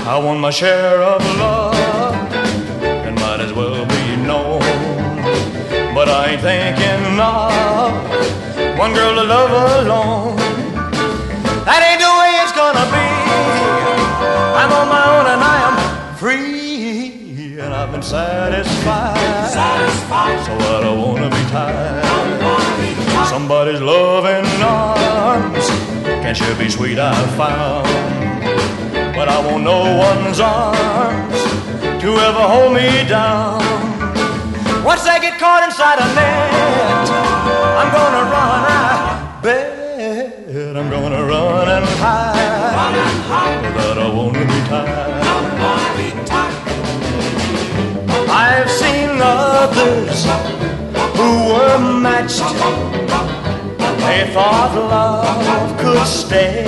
I want my share of love, and might as well be known. But I ain't thinking of one girl to love alone. That ain't the way it's gonna be. I'm on my own and I am free, and I've been satisfied. So I don't wanna be tied. Somebody's loving arms can sure be sweet, I've found. But I want no one's arms to ever hold me down. Once I get caught inside a net, I'm gonna run, I bet. I'm gonna run and hide, but I wanna be tied. I've seen others who were matched. They thought love could stay.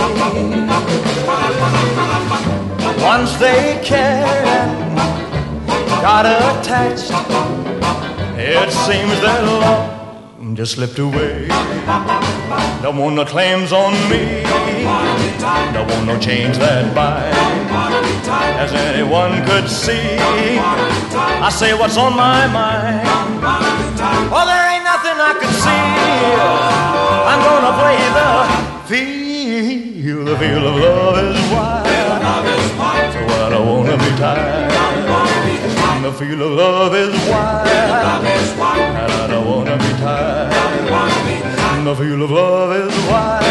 Once they cared and got attached, it seems that love just slipped away. Don't want no claims on me. Don't want no chains that bind. As anyone could see, I say what's on my mind. Oh, there ain't nothing I can see. I'm gonna play the feel. The feel of love is wild. So I don't wanna be tied. The feel of love is wild, and I don't wanna be tied. The feel of love is wild.